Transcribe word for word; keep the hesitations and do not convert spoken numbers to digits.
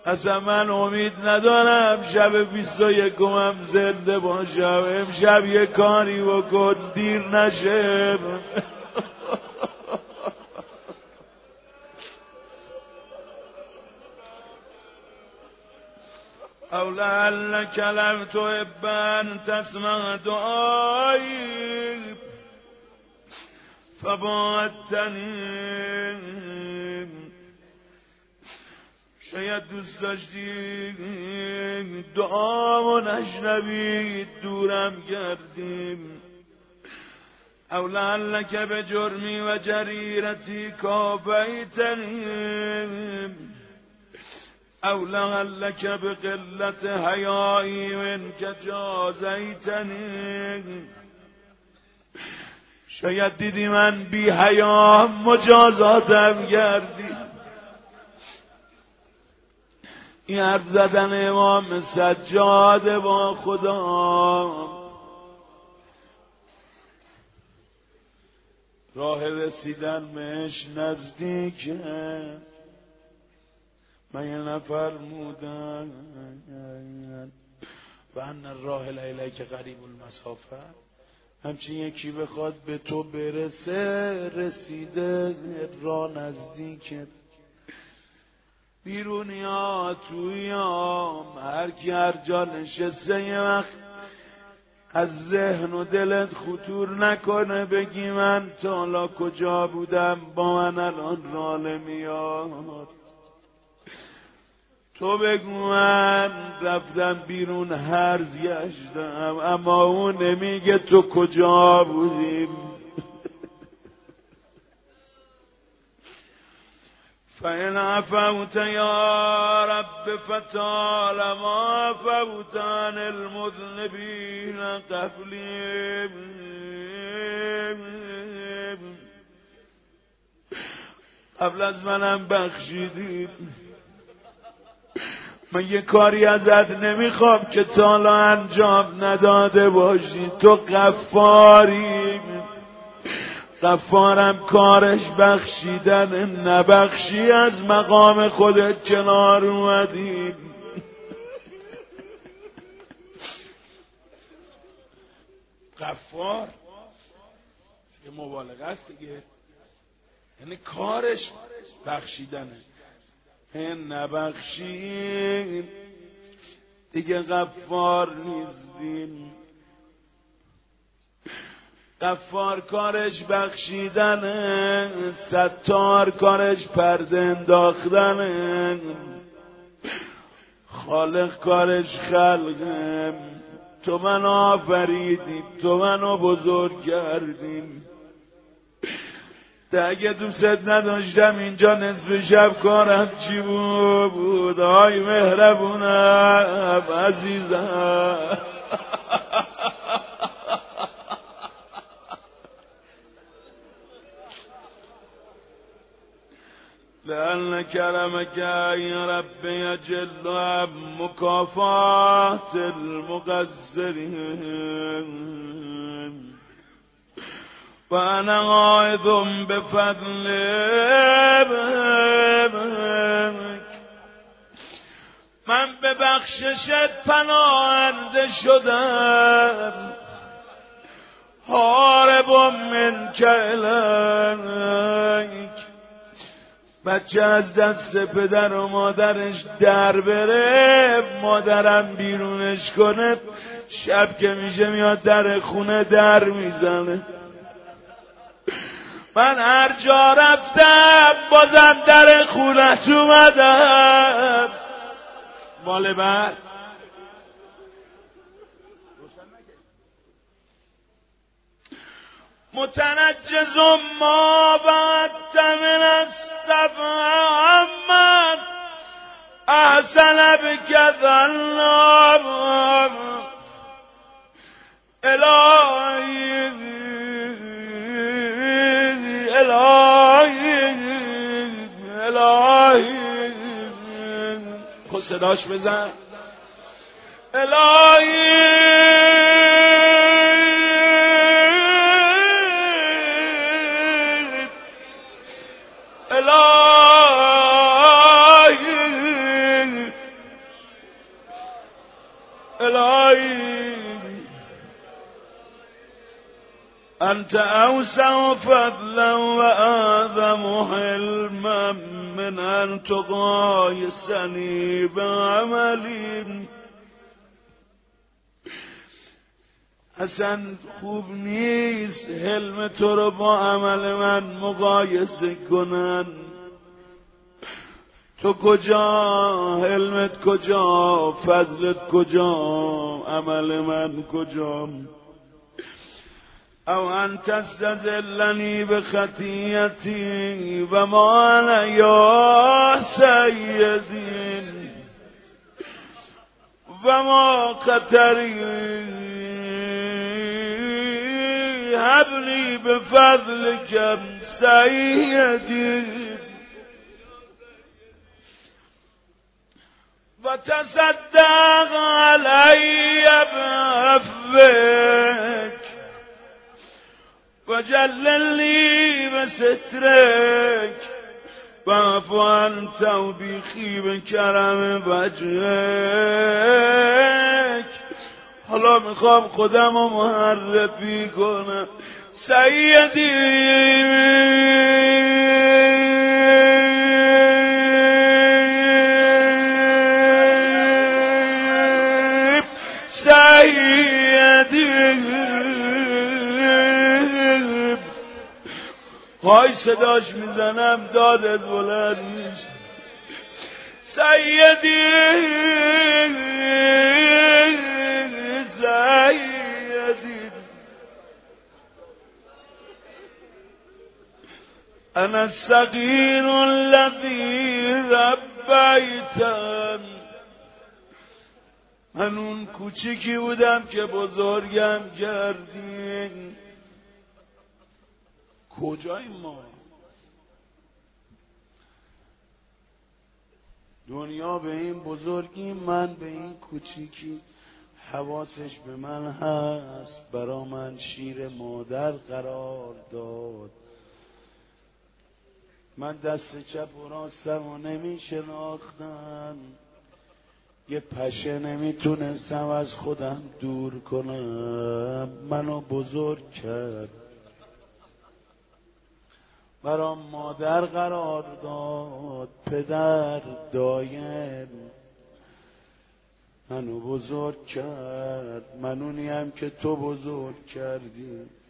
اصلا من امید ندارم شب بیست و یکم زنده باشم. امشب یه کاری بکن دیر نشه. او لعلک لم تحب ان تسمع دعایی فبعدتنی. شاید دوست داشتی دعامو نشنوی دورم کردیم. او لعلک به جرمی و جریرتی کافیتنی او لعلک به قلت حیایی منک جازیتنی. شاید دیدی من بی حیا مجازاتم کردی. این حرف زدن امام سجاد با خدا راه رسیدن بهش نزدیکه. من یه نفرمودن و ان الراحل الیک قریب المسافه. همچین یکی بخواد به تو برسه رسیده راه نزدیکه. بیرونی ها توی هم هر کی هر جا نشسته یه وقت از ذهن و دلت خطور نکنه بگی من تا حالا کجا بودم با من الان راله میاد. تو بگو من رفتم بیرون هرز گشتم اما اون نمیگه تو کجا بودیم. فإن عفوت یا رب فطالما عفوت عن المذنبین قبلی. قبل از منم بخشیدی. من یه کاری ازت نمیخوام که تا حالا انجام نداده باشی. تو غفاری. غفارم کارش بخشیدن. نبخشی از مقام خودت کنار اومدی. غفار یه مبالغه است دیگه، یعنی کارش بخشیدنه. این نبخشی دیگه غفار نیستیم. غفار کارش بخشیدنه، ستار کارش پرده انداختنه، خالق کارش خلقه. تو منو آفریدی، تو منو بزرگ کردی. اگه دوست نداشتم اینجا نصف شب کارم چی بود؟ آی مهربونم عزیزم. لأن کرمک یا رب یجل عن مکافات المقصرین و انا عائذ بفضلک. من به بخششت پناهنده شدم. هارب منک الیک. بچه از دست پدر و مادرش در بره، مادرم بیرونش کنه، شب که میشه میاد در خونه در میزنه. من هر جا رفتم بازم در خونت اومدم. مال بعد متنجز ما بعد من السفر من احسن بکذ الله الهی الهی الهی. خود صداش بزن. الهی الهی انت اوسع فضلا و اعظم حلما من ان تقایسنی بعملی. اصلا خوب نیست حلم تو رو با عمل من مقایسه کنن. تو کجا، حلمت کجا، فضلت کجا، عمل من کجا؟ او ان تستذلنی بخطیتی و ما انا یا سیدی و ما قطری هبلی بفضلك سیدی و تصدق علی بعفوک و جللی بسترک واعف عن توبیخی بکرم وجهک. حالا میخوام خودم رو معرفی کنم. سیدی سیدی های صداش میزنم دادت بلند میشه. سیدی سیدی انا الصغیر الذی ربیتن. من اون کوچیکی بودم که بزرگم کردین. کجای ما؟ دنیا به این بزرگی، من به این کوچیکی. حواسش به من هست، برا من شیر مادر قرار داد. من دست چپ و راستم و نمی شناختم، یه پشه نمیتونستم از خودم دور کنم. منو بزرگ کرد، برام مادر قرار داد، پدر دایم منو بزرگ کرد. من اونیم که تو بزرگ کردی.